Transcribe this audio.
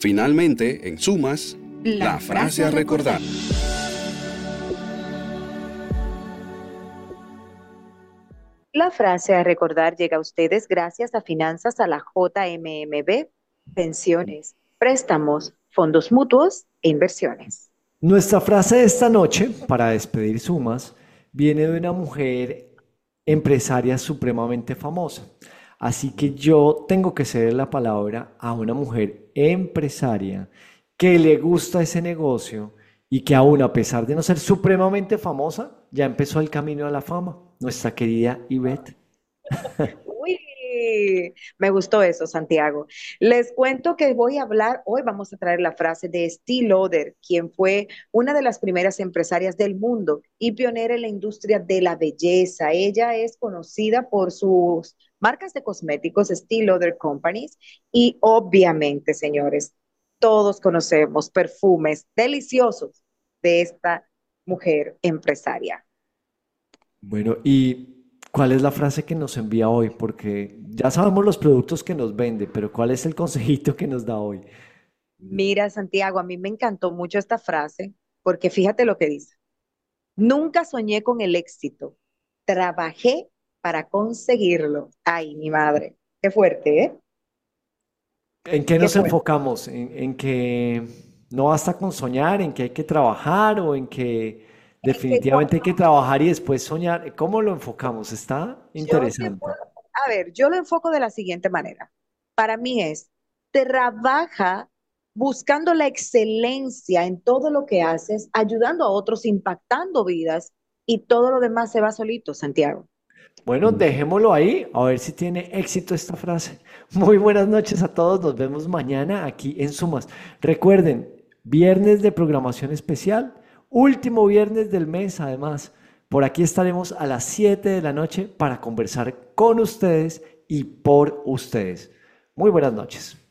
Finalmente, en sumas, la frase a recordar. La frase a recordar llega a ustedes gracias a Finanzas a la JMMB, pensiones, préstamos, fondos mutuos e inversiones. Nuestra frase de esta noche, para despedir sumas, viene de una mujer empresaria supremamente famosa. Así que yo tengo que ceder la palabra a una mujer empresaria que le gusta ese negocio y que aún a pesar de no ser supremamente famosa, ya empezó el camino a la fama. Nuestra querida Ivette. Uy, me gustó eso, Santiago. Les cuento que voy a hablar, hoy vamos a traer la frase de Estée Lauder, quien fue una de las primeras empresarias del mundo y pionera en la industria de la belleza. Ella es conocida por sus marcas de cosméticos, Estée Lauder Companies, y obviamente, señores, todos conocemos perfumes deliciosos de esta mujer empresaria. Bueno, ¿y cuál es la frase que nos envía hoy? Porque ya sabemos los productos que nos vende, pero ¿cuál es el consejito que nos da hoy? Mira, Santiago, a mí me encantó mucho esta frase porque fíjate lo que dice. Nunca soñé con el éxito. Trabajé para conseguirlo. Ay, mi madre. Qué fuerte, ¿eh? ¿En qué Qué nos fuerte. enfocamos? ¿En que no basta con soñar, en que hay que trabajar o en que Que definitivamente hay cuando que trabajar y después soñar? ¿Cómo lo enfocamos? Está interesante. a ver, yo lo enfoco de la siguiente manera. Para mí es, trabaja buscando la excelencia en todo lo que haces, ayudando a otros, impactando vidas y todo lo demás se va solito, Santiago. Bueno, dejémoslo ahí, a ver si tiene éxito esta frase. Muy buenas noches a todos, nos vemos mañana aquí en Sumas. Recuerden, viernes de programación especial, último viernes del mes además. Por aquí estaremos a las 7 de la noche para conversar con ustedes y por ustedes. Muy buenas noches.